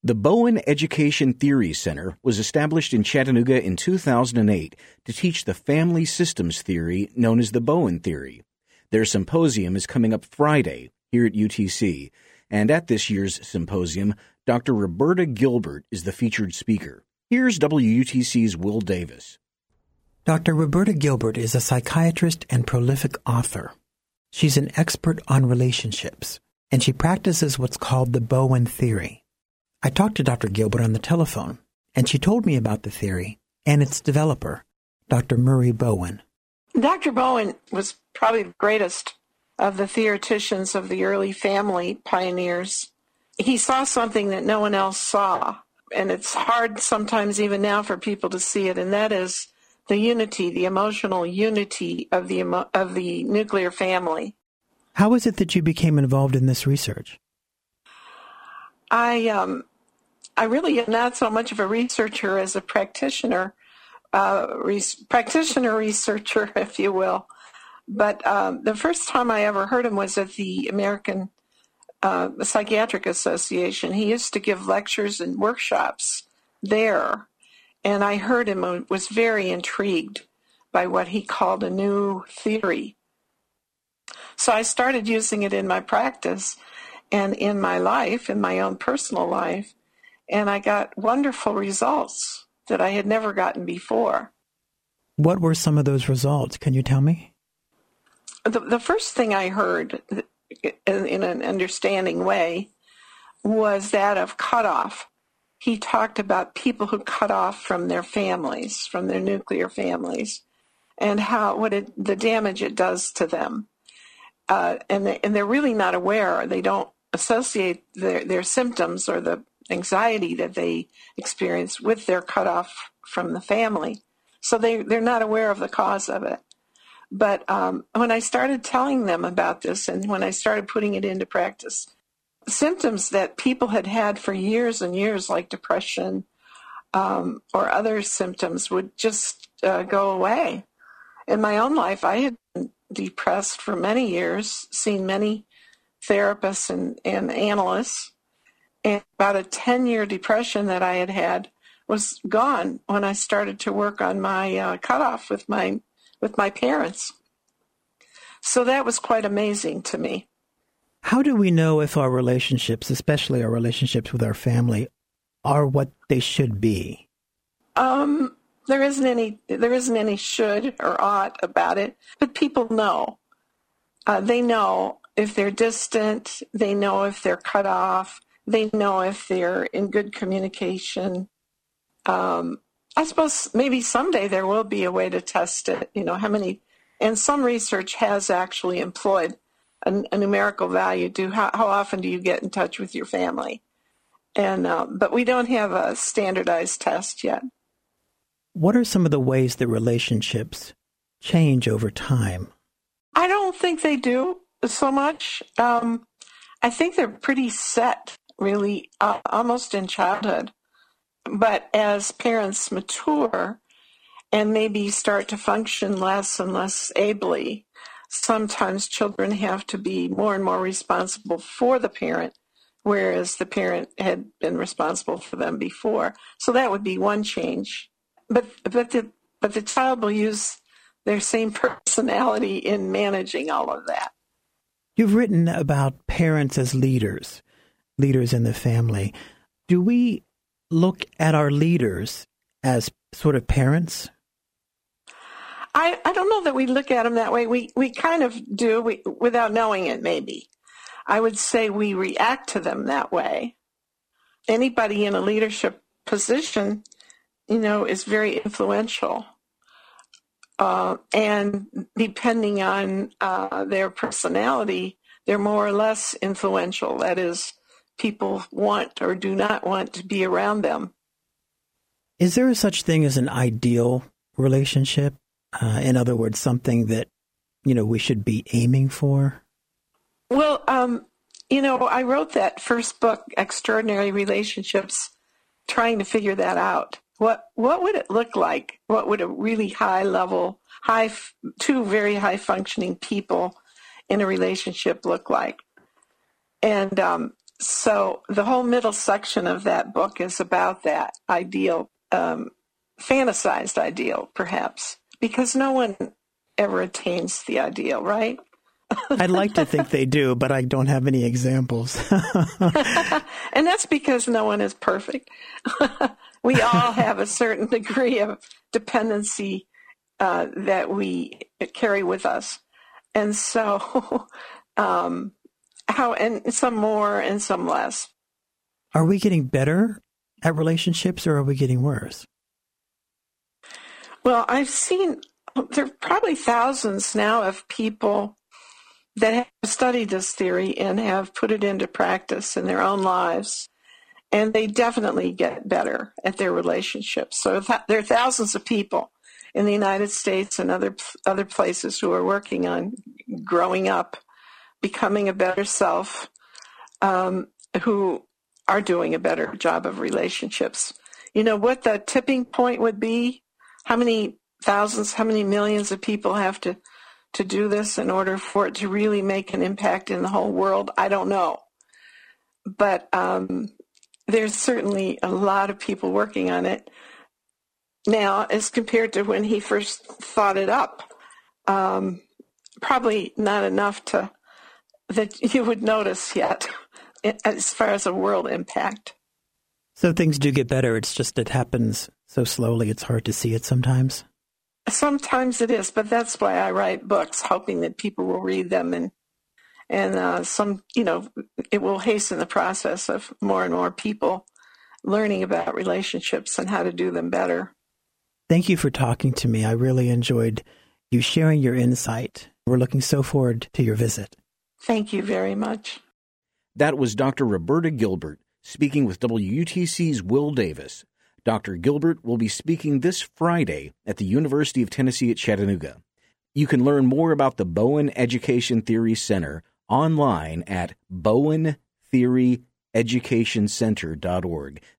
The Bowen Education Theory Center was established in Chattanooga in 2008 to teach the family systems theory known as the Bowen Theory. Their symposium is coming up Friday here at UTC, and at this year's symposium, Dr. Roberta Gilbert is the featured speaker. Here's WUTC's Will Davis. Dr. Roberta Gilbert is a psychiatrist and prolific author. She's an expert on relationships, and she practices what's called the Bowen Theory. I talked to Dr. Gilbert on the telephone, and she told me about the theory and its developer, Dr. Murray Bowen. Dr. Bowen was probably the greatest of the theoreticians of the early family pioneers. He saw something that no one else saw, and it's hard sometimes even now for people to see it, and that is the unity, the emotional unity of the nuclear family. How is it that you became involved in this research? I really am not so much of a researcher as a practitioner, researcher, if you will. But the first time I ever heard him was at the American Psychiatric Association. He used to give lectures and workshops there, and I heard him and was very intrigued by what he called a new theory. So I started using it in my practice and in my life, in my own personal life, and I got wonderful results that I had never gotten before. What were some of those results? Can you tell me? The first thing I heard in an understanding way was that of cutoff. He talked about people who cut off from their families, from their nuclear families, and the damage it does to them. And they're really not aware. They don't associate their symptoms or the anxiety that they experience with their cutoff from the family. So they're not aware of the cause of it. But when I started telling them about this and when I started putting it into practice, symptoms that people had had for years and years, like depression or other symptoms, would just go away. In my own life, I had been depressed for many years, seen many therapists and analysts, and about a 10-year depression that I had was gone when I started to work on my cutoff with my parents. So that was quite amazing to me. How do we know if our relationships, especially our relationships with our family, are what they should be? There isn't any should or ought about it, but people know. They know if they're distant. They know if they're cut off. They know if they're in good communication. I suppose maybe someday there will be a way to test it. How many, and some research has actually employed a numerical value. How often do you get in touch with your family? And but we don't have a standardized test yet. What are some of the ways that relationships change over time? I don't think they do so much. I think they're pretty set, really, almost in childhood. But as parents mature and maybe start to function less and less ably, sometimes children have to be more and more responsible for the parent, whereas the parent had been responsible for them before. So that would be one change. But the child will use their same personality in managing all of that. You've written about parents as leaders in the family. Do we look at our leaders as sort of parents? I don't know that we look at them that way. We kind of do, without knowing it, maybe. I would say we react to them that way. Anybody in a leadership position, is very influential. And depending on their personality, they're more or less influential. That is, people want or do not want to be around them. Is there such thing as an ideal relationship? In other words, something that, we should be aiming for? Well, I wrote that first book, Extraordinary Relationships, trying to figure that out. What would it look like? What would a really two very high functioning people in a relationship look like? And So the whole middle section of that book is about that ideal, fantasized ideal, perhaps, because no one ever attains the ideal, right? I'd like to think they do, but I don't have any examples. And that's because no one is perfect. We all have a certain degree of dependency that we carry with us. And so, and some more and some less. Are we getting better at relationships, or are we getting worse? Well, I've seen, there are probably thousands now of people that have studied this theory and have put it into practice in their own lives. And they definitely get better at their relationships. So there are thousands of people in the United States and other places who are working on growing up, becoming a better self, who are doing a better job of relationships. You know what the tipping point would be? How many thousands, how many millions of people have to do this in order for it to really make an impact in the whole world? I don't know. But there's certainly a lot of people working on it now as compared to when he first thought it up. Probably not enough that you would notice yet as far as a world impact. So things do get better. It's just it happens so slowly it's hard to see it sometimes. Sometimes it is, but that's why I write books, hoping that people will read them and it will hasten the process of more and more people learning about relationships and how to do them better. Thank you for talking to me. I really enjoyed you sharing your insight. We're looking so forward to your visit. Thank you very much. That was Dr. Roberta Gilbert speaking with WUTC's Will Davis. Dr. Gilbert will be speaking this Friday at the University of Tennessee at Chattanooga. You can learn more about the Bowen Education Theory Center online at bowentheoryeducationcenter.org.